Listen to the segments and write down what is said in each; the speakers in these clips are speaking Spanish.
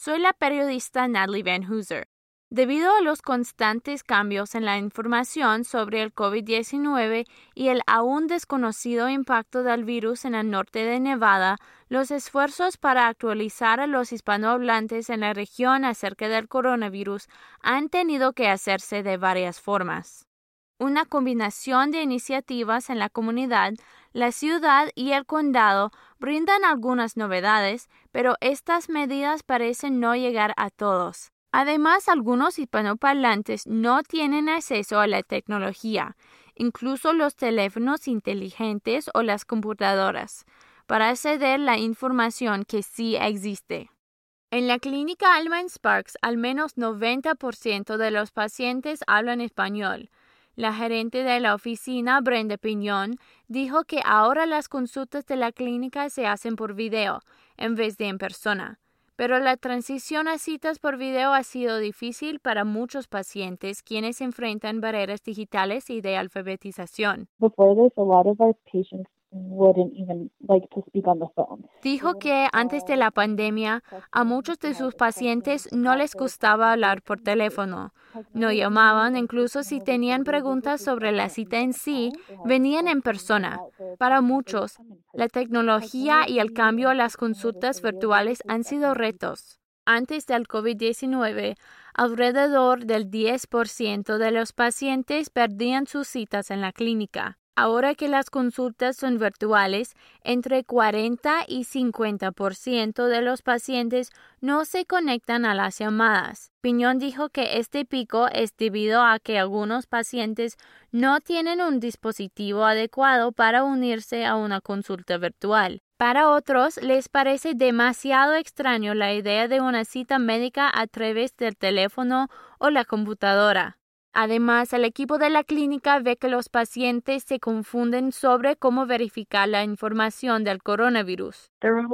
Soy la periodista Natalie Van Hooser. Debido a los constantes cambios en la información sobre el COVID-19 y el aún desconocido impacto del virus en el norte de Nevada, los esfuerzos para actualizar a los hispanohablantes en la región acerca del coronavirus han tenido que hacerse de varias formas. Una combinación de iniciativas en la comunidad, la ciudad y el condado brindan algunas novedades, pero estas medidas parecen no llegar a todos. Además, algunos hispanoparlantes no tienen acceso a la tecnología, incluso los teléfonos inteligentes o las computadoras, para acceder a la información que sí existe. En la clínica Alma en Sparks, al menos 90% de los pacientes hablan español. La gerente de la oficina, Brenda Piñón, dijo que ahora las consultas de la clínica se hacen por video, en vez de en persona. Pero la transición a citas por video ha sido difícil para muchos pacientes quienes enfrentan barreras digitales y de alfabetización. Dijo que antes de la pandemia, a muchos de sus pacientes no les gustaba hablar por teléfono. No llamaban, incluso si tenían preguntas sobre la cita en sí, venían en persona. Para muchos, la tecnología y el cambio a las consultas virtuales han sido retos. Antes del COVID-19, alrededor del 10% de los pacientes perdían sus citas en la clínica. Ahora que las consultas son virtuales, entre 40 y 50% de los pacientes no se conectan a las llamadas. Piñón dijo que este pico es debido a que algunos pacientes no tienen un dispositivo adecuado para unirse a una consulta virtual. Para otros, les parece demasiado extraño la idea de una cita médica a través del teléfono o la computadora. Además, el equipo de la clínica ve que los pacientes se confunden sobre cómo verificar la información del coronavirus.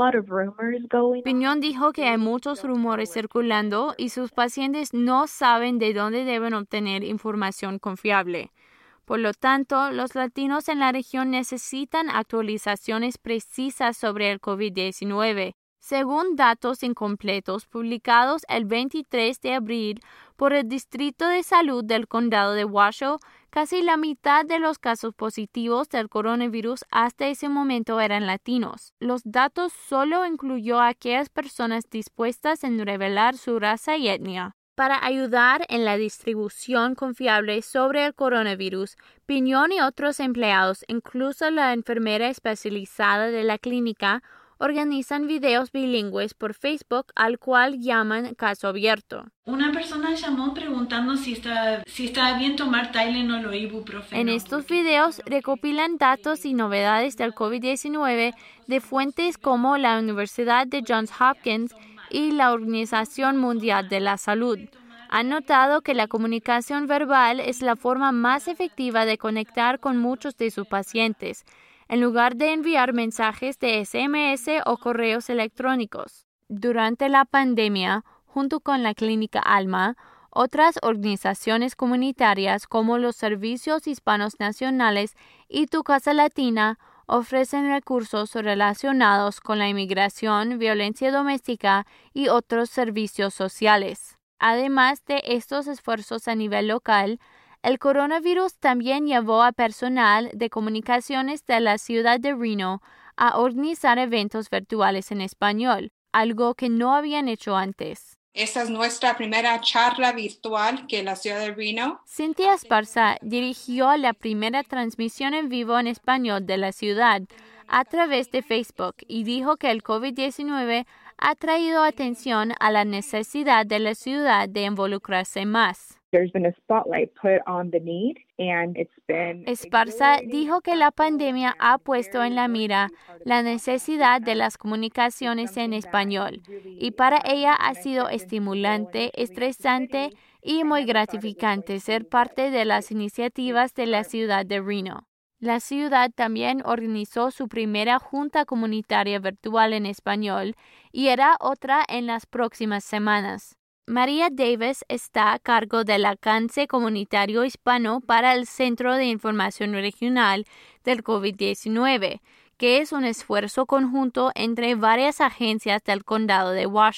Piñón dijo que hay muchos rumores circulando y sus pacientes no saben de dónde deben obtener información confiable. Por lo tanto, los latinos en la región necesitan actualizaciones precisas sobre el COVID-19. Según datos incompletos publicados el 23 de abril por el Distrito de Salud del Condado de Washoe, casi la mitad de los casos positivos del coronavirus hasta ese momento eran latinos. Los datos solo incluyó a aquellas personas dispuestas en revelar su raza y etnia. Para ayudar en la distribución confiable sobre el coronavirus, Piñón y otros empleados, incluso la enfermera especializada de la clínica, organizan videos bilingües por Facebook al cual llaman Caso Abierto. Una persona llamó preguntando si está bien tomar Tylenol o ibuprofeno. En estos videos recopilan datos y novedades del COVID-19 de fuentes como la Universidad de Johns Hopkins y la Organización Mundial de la Salud. Han notado que la comunicación verbal es la forma más efectiva de conectar con muchos de sus pacientes, en lugar de enviar mensajes de SMS o correos electrónicos. Durante la pandemia, junto con la Clínica Alma, otras organizaciones comunitarias como los Servicios Hispanos Nacionales y Tu Casa Latina ofrecen recursos relacionados con la inmigración, violencia doméstica y otros servicios sociales. Además de estos esfuerzos a nivel local, el coronavirus también llevó a personal de comunicaciones de la ciudad de Reno a organizar eventos virtuales en español, algo que no habían hecho antes. Esta es nuestra primera charla virtual que la ciudad de Reno. Cynthia Esparza dirigió la primera transmisión en vivo en español de la ciudad a través de Facebook y dijo que el COVID-19 ha traído atención a la necesidad de la ciudad de involucrarse más. Esparza dijo que la pandemia ha puesto en la mira la necesidad de las comunicaciones en español y para ella ha sido estimulante, estresante y muy gratificante ser parte de las iniciativas de la ciudad de Reno. La ciudad también organizó su primera junta comunitaria virtual en español y hará otra en las próximas semanas. María Davis está a cargo del alcance comunitario hispano para el Centro de Información Regional del COVID-19, que es un esfuerzo conjunto entre varias agencias del condado de Washoe.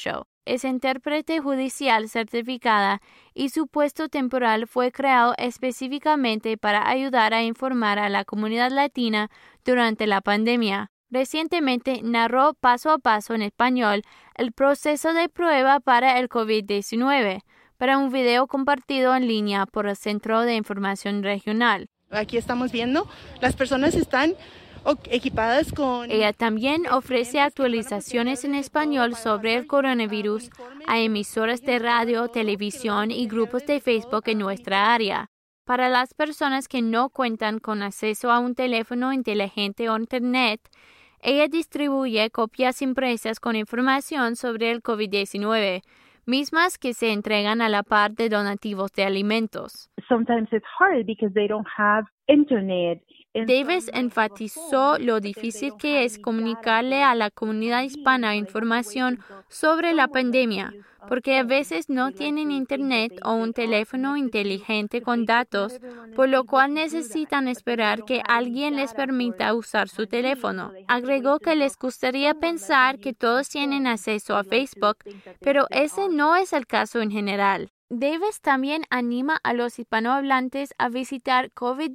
Es intérprete judicial certificada y su puesto temporal fue creado específicamente para ayudar a informar a la comunidad latina durante la pandemia. Recientemente narró paso a paso en español el proceso de prueba para el COVID-19 para un video compartido en línea por el Centro de Información Regional. Aquí estamos viendo, las personas están equipadas con... Ella también ofrece actualizaciones en español sobre el coronavirus a emisoras de radio, televisión y grupos de Facebook en nuestra área. Para las personas que no cuentan con acceso a un teléfono inteligente o Internet, ella distribuye copias impresas con información sobre el COVID-19, mismas que se entregan a la par de donativos de alimentos. Sometimes it's hard because they don't have internet. Davis enfatizó lo difícil que es comunicarle a la comunidad hispana información sobre la pandemia, porque a veces no tienen internet o un teléfono inteligente con datos, por lo cual necesitan esperar que alguien les permita usar su teléfono. Agregó que les gustaría pensar que todos tienen acceso a Facebook, pero ese no es el caso en general. Davis también anima a los hispanohablantes a visitar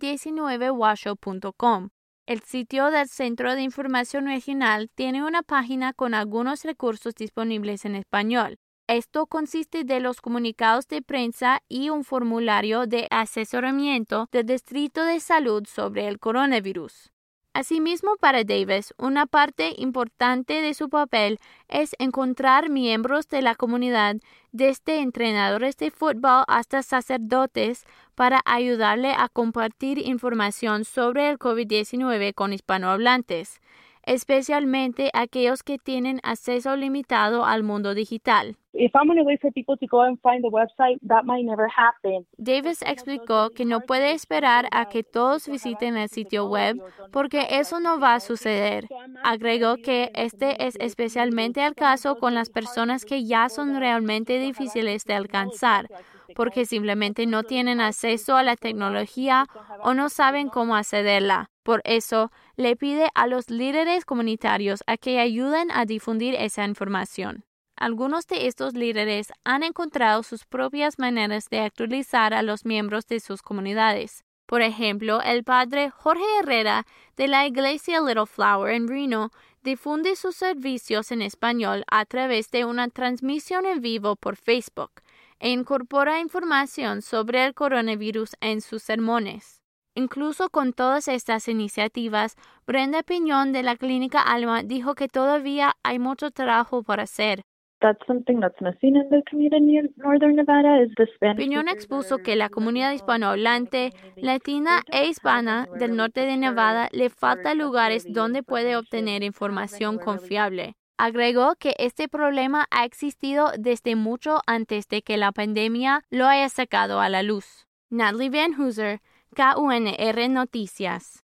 covid19washoe.com. El sitio del Centro de Información Regional tiene una página con algunos recursos disponibles en español. Esto consiste de los comunicados de prensa y un formulario de asesoramiento del Distrito de Salud sobre el coronavirus. Asimismo, para Davis, una parte importante de su papel es encontrar miembros de la comunidad, desde entrenadores de fútbol hasta sacerdotes, para ayudarle a compartir información sobre el COVID-19 con hispanohablantes, especialmente aquellos que tienen acceso limitado al mundo digital. If I'm going to wait for people to go and find the website, that might never happen. Davis explicó que no puede esperar a que todos visiten el sitio web porque eso no va a suceder. Agregó que este es especialmente el caso con las personas que ya son realmente difíciles de alcanzar, porque simplemente no tienen acceso a la tecnología o no saben cómo accederla. Por eso, le pide a los líderes comunitarios a que ayuden a difundir esa información. Algunos de estos líderes han encontrado sus propias maneras de actualizar a los miembros de sus comunidades. Por ejemplo, el padre Jorge Herrera de la iglesia Little Flower en Reno difunde sus servicios en español a través de una transmisión en vivo por Facebook e incorpora información sobre el coronavirus en sus sermones. Incluso con todas estas iniciativas, Brenda Piñón de la Clínica Alma dijo que todavía hay mucho trabajo por hacer. That's something that's missing in the community in Northern Nevada is the Spanish. Piñón expuso que la comunidad hispanohablante, latina e hispana del norte de Nevada le falta lugares donde puede obtener información confiable. Agregó que este problema ha existido desde mucho antes de que la pandemia lo haya sacado a la luz. Natalie Van Hooser, KUNR Noticias.